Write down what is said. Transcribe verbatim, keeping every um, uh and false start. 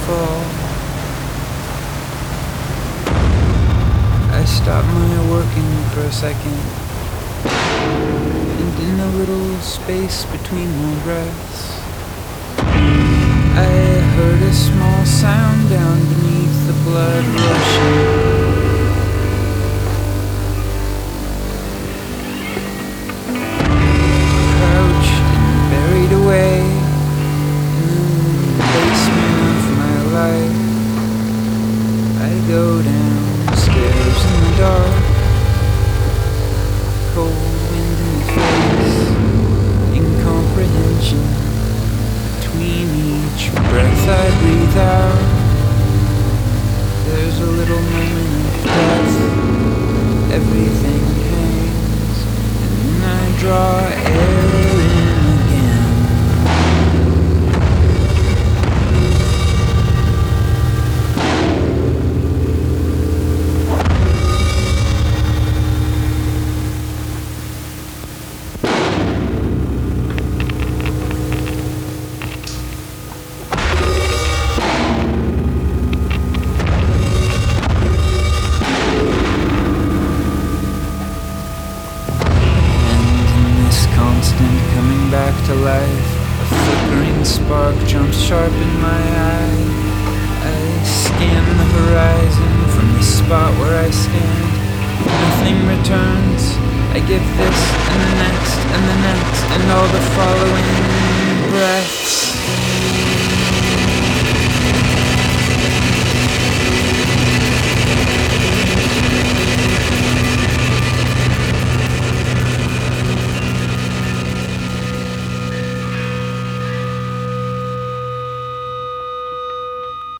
fall. I stop my working for a second, and in a little space between my breaths, I heard a small sound down beneath the blood rushing. Crouched and buried away in the basement of my life, I go downstairs in the dark, cold wind in the face, incomprehension between each breath I breathe out. There's a little moment of death, everything hangs, and then I draw air in again. Coming back to life, a flickering spark jumps sharp in my eye. I scan the horizon from the spot where I stand. Nothing returns. I give this and the next and the next and all the following breaths.